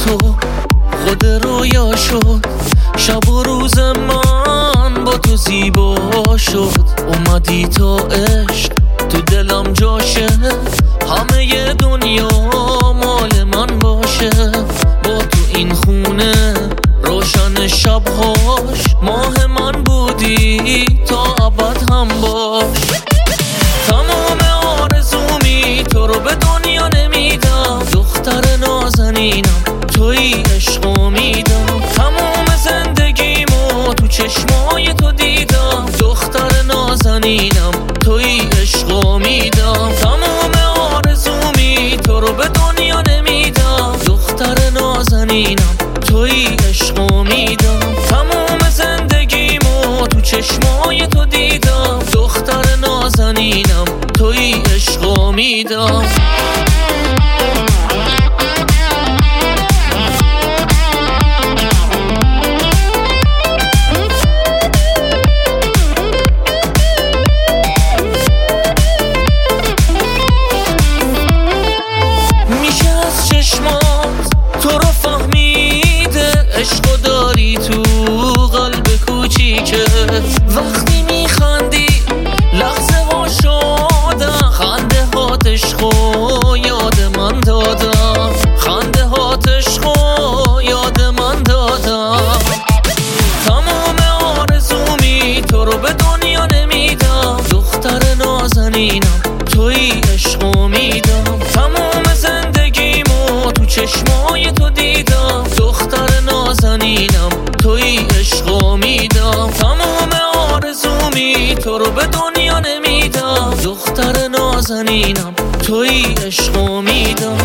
تو خود رویا شد، شب و روز من با تو زیبا شد. اومدی تا عشق تو دلم جاشه، همه دنیا مال من باشه. با تو این خونه روشن شبهاش، ماه من بودی تا ابد هم باش. تمام آرزومی تو رو به دنیا نمیدم، دختر نازنینم توی عشق امیدم. تمام زندگیمو تو چشمای تو دیدم، دختر نازنینم توی عشق امیدم. تمام آرزومی تو رو به دنیا نمیدم، دختر نازنینم توی عشق امیدم. تمام زندگیمو تو چشمای تو دیدم، دختر نازنینم توی عشق امیدم. تو رو فهمیده عشقو داری تو قلب کوچیکه، وقتی میخندی لحظه ها شدن، خنده هات عشقو یاد من دادم، خنده هات عشقو یاد من دادم. تمام آرزومی تو رو به دنیا نمیدم، دختر نازنینم توی عشق امیدم. تمام زندگیمو تو چشمای تو دیدم، دختر نازنینم توی عشق امیدم. تمام آرزومی تو رو به دنیا نمیدم، دختر نازنینم توی عشق امیدم.